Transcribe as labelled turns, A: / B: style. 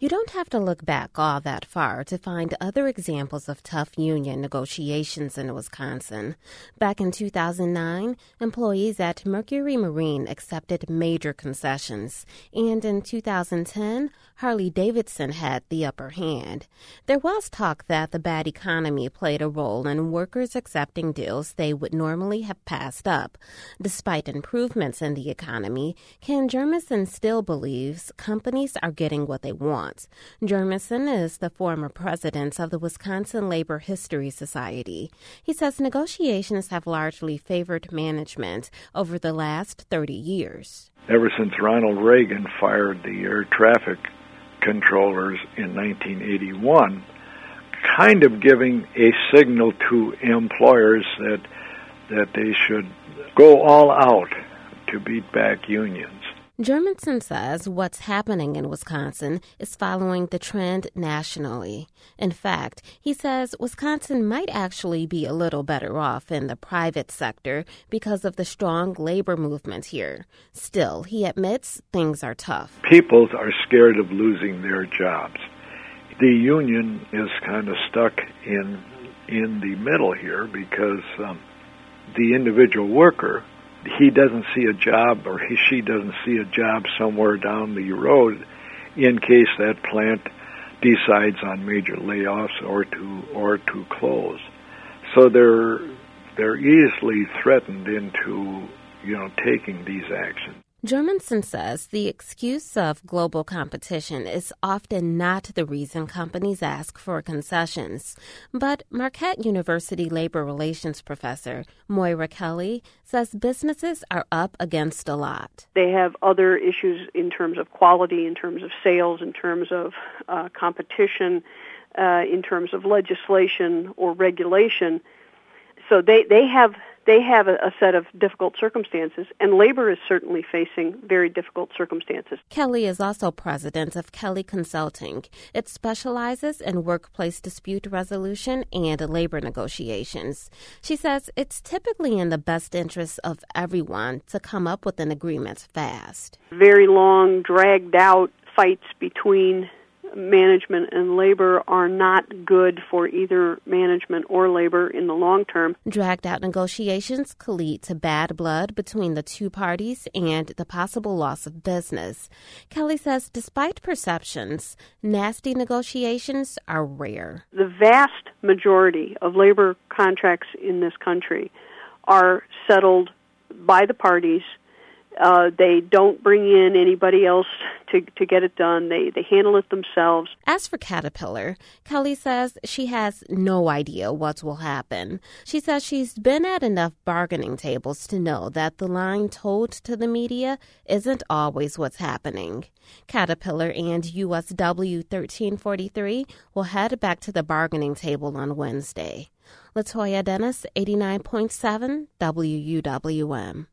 A: You don't have to look back all that far to find other examples of tough union negotiations in Wisconsin. Back in 2009, employees at Mercury Marine accepted major concessions, and in 2010, Harley-Davidson had the upper hand. There was talk that the bad economy played a role in workers accepting deals they would normally have passed up. Despite improvements in the economy, Ken Jurmenson still believes companies are getting what they want. Jurmenson is the former president of the Wisconsin Labor History Society. He says negotiations have largely favored management over the last 30 years.
B: Ever since Ronald Reagan fired the air traffic controllers in 1981, kind of giving a signal to employers that they should go all out to beat back unions.
A: Jurmenson says what's happening in Wisconsin is following the trend nationally. In fact, he says Wisconsin might actually be a little better off in the private sector because of the strong labor movement here. Still, he admits things are tough.
B: People are scared of losing their jobs. The union is kind of stuck in the middle here because the individual worker, he doesn't see a job, or she doesn't see a job somewhere down the road in case that plant decides on major layoffs or to close. So they're easily threatened into taking these actions.
A: Jurmenson says the excuse of global competition is often not the reason companies ask for concessions. But Marquette University labor relations professor Moira Kelly says businesses are up against a lot.
C: They have other issues in terms of quality, in terms of sales, in terms of competition, in terms of legislation or regulation. So they have a set of difficult circumstances, and labor is certainly facing very difficult circumstances.
A: Kelly is also president of Kelly Consulting. It specializes in workplace dispute resolution and labor negotiations. She says it's typically in the best interest of everyone to come up with an agreement fast.
C: Very long, dragged-out fights between management and labor are not good for either management or labor in the long term.
A: Dragged-out negotiations could lead to bad blood between the two parties and the possible loss of business. Kelly says despite perceptions, nasty negotiations are rare.
C: The vast majority of labor contracts in this country are settled by the parties. They don't bring in anybody else to get it done. They handle it themselves.
A: As for Caterpillar, Kelly says she has no idea what will happen. She says she's been at enough bargaining tables to know that the line told to the media isn't always what's happening. Caterpillar and USW 1343 will head back to the bargaining table on Wednesday. Latoya Dennis, 89.7 WUWM.